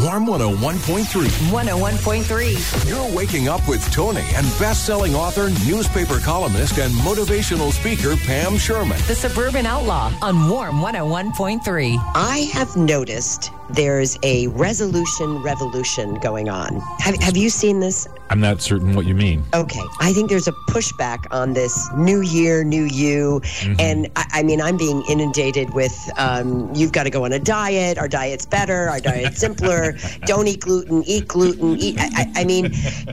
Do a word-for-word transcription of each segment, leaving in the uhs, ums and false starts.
Warm one oh one point three. one oh one point three. You're waking up with Tony and best-selling author, newspaper columnist, and motivational speaker Pam Sherman. The Suburban Outlaw on Warm one oh one point three. I have noticed there's a resolution revolution going on. Have, have you seen this? I'm not certain what you mean. Okay. I think there's a pushback on this new year, new you. Mm-hmm. And I, I mean, I'm being inundated with, um, you've got to go on a diet. Our diet's better. Our diet's simpler. Don't eat gluten. Eat gluten. Eat. I, I, I mean,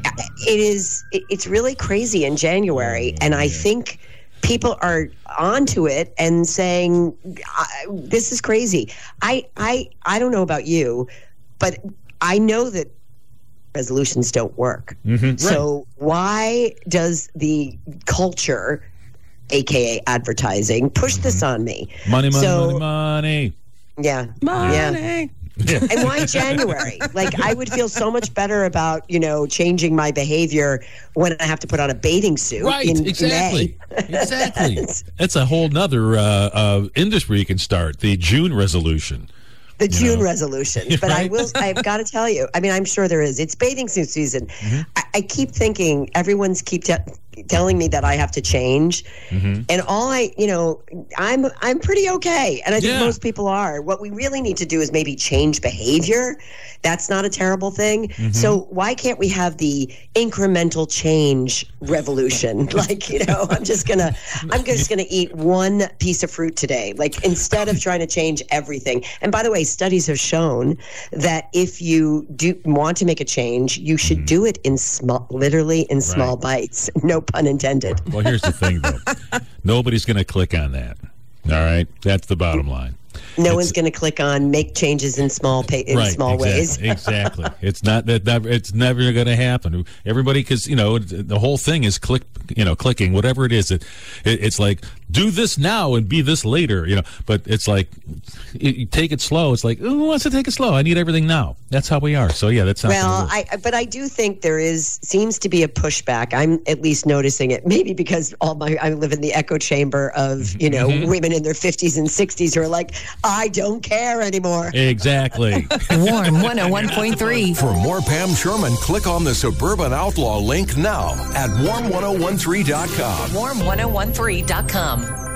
it is, it, it's really crazy in January. And I think people are onto it and saying, this is crazy. I, I, I don't know about you, but I know that resolutions don't work. Mm-hmm. So right. Why does the culture, A K A advertising, push mm-hmm. this on me? Money, money, so, money, money. Yeah. Money. Yeah. And why January? Like, I would feel so much better about, you know, changing my behavior when I have to put on a bathing suit. Right, in exactly. May. Exactly. That's a whole nother uh, uh, industry you can start, the June resolution. The you June know. resolutions. But Right? I will, I've got to tell you, I mean, I'm sure there is. It's bathing suit season. Mm-hmm. I, I keep thinking, everyone's keep te- telling me that I have to change. Mm-hmm. And all I, you know, I'm I'm pretty okay. And I think Yeah. most people are. What we really need to do is maybe change behavior. That's not a terrible thing. Mm-hmm. So why can't we have the incremental change revolution? Like, you know, I'm just going to, I'm just going to eat one piece of fruit today. Like, instead of trying to change everything. And by the way, studies have shown that if you do want to make a change, you should mm-hmm. do it in small, literally in right. small bites. No pun intended. Well, here's the thing, though. Nobody's going to click on that. All right? That's the bottom line. No it's, one's going to click on make changes in small pa- in right, small exactly, ways. Exactly. It's not that. Never, it's never going to happen. Everybody, because you know the whole thing is click. You know, clicking whatever it is. It, it it's like do this now and be this later. You know, but it's like you, you take it slow. It's like who wants to take it slow? I need everything now. That's how we are. So yeah, that's not. Well, I but I do think there is seems to be a pushback. I'm at least noticing it. Maybe because all my I live in the echo chamber of you know mm-hmm. women in their fifties and sixties who are like, I don't care anymore. Exactly. Warm one oh one point three. For more Pam Sherman, click on the Suburban Outlaw link now at warm ten thirteen dot com. warm ten thirteen dot com.